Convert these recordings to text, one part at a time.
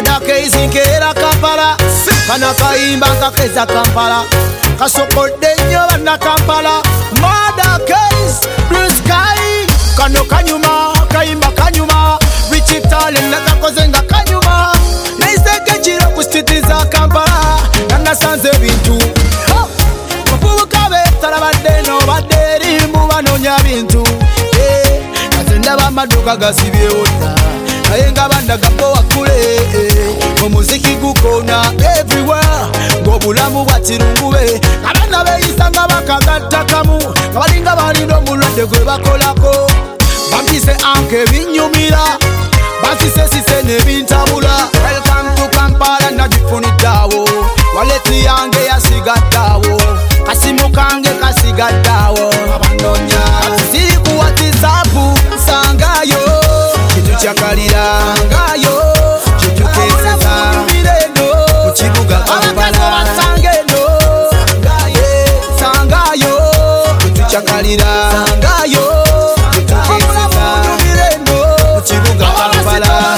Madakeiz nkera Kampala kana kayimba nkakeza Kampala kasokodde nnyo banna Kampala Madakeiz Blue Sky kano kanyuma kayimba kanyuma Richie Talent nakakoze nga kanyuma naiseke kiro ku street za Kampala nanasanze bintu bavubuka betala badde no badde erimu banoonya bintu kase ndaba amaduuka gasibyewo dda naye nga bandagabo wakule omuziki gukona everywhere ng'obulamu bwatirungube abaana beeyisa nga bakagatta kamu nga balinga balina omulwadde gwe bakolako bampise anke binyumira bansise sise nebintabula welcome to Kampala nagifuniddeawo waleti yange yasigaddaawo kasimu kange kasigaddaawo abanoonya siri ku WhatsApp nsangayo kintu kyakalira ngayo kitukezeza mu kibuga Kampala sangayo kintu kyakalira ngayo kitukezeza mu kibuga Kampala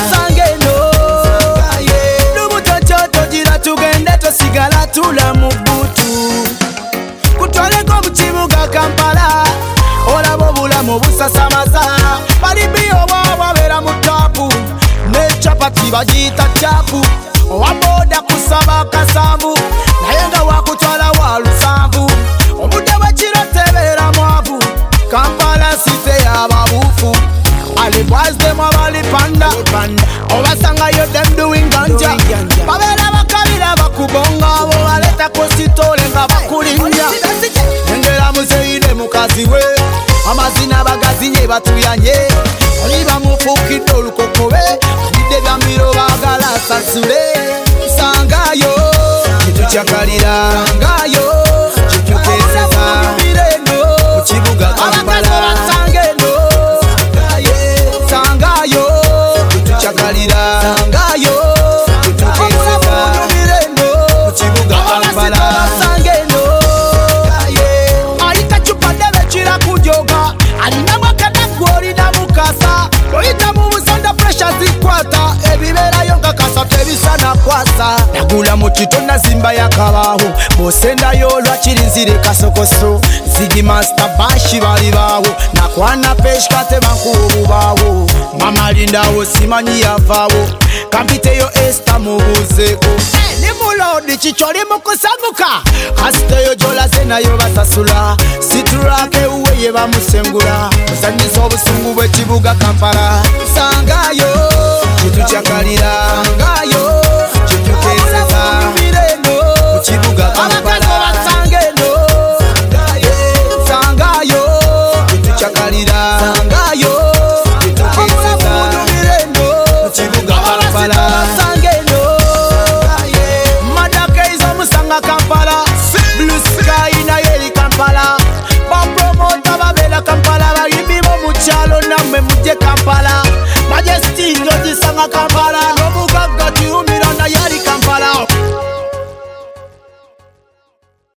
n'obutototo gira tugende tosigala tula mu bbutu kutwaleko mu kibuga Kampala olaba obulamu busasamaza balibiyo bwabeera mu tapu ne capati bagiyita capu owa boda kusaba kasanvu naye nga wakutwala wa lusanvu obudde bwekiro tebeera mwavu Kampala site y'ababuufu alibwazdemu abalipanda obasangayo dem doing ganja babeera bakabira bakubonga abo baletako sitole nga bakulinnya engera muzeine mukazi we amazina bagazinye batuyanye oli bamufuukidde olukokobe bidde byamiro baagala sasule sangayo kintu kyakalira ngayo kitukezeza mu kibuga Kampala sangayo kintu kyakalira ngayo kitukezeza mu kibuga Kampala ayita cupa debe kira kujoga alina mwakana gwolina mukasa oyita mu busanda pressure zikwata ebibeerayo nga kasa tebisana kwasa nagula mu kitonna zimba yakabaawo bwosendayo lwakirinzire kasokoso zigi master bashi bali baawo nakwana peshka tebankuwa obubaawo mama lindawo simanyi yavaawo kampiteyo esta mubuzeeko ni mulodi kikyoli mukusaguka kasiteyo gyolaze nayo basasula siturake uweye bamusengula musanyisa obusungu bw'ekibuga Kampala sangayo kintu kyakalira ngayo kitukezeza mu kibuga Kampala sangayo kintu kyakalira ngayo kitukezeza mu kibuga Kampala Madakeiz omusanga Kampala Blue Sky nayo eri Kampala bapromota babeera Kampala bayimbi bo mu kyalo nammwe mujje Kampala Majesty ogisanga Kampala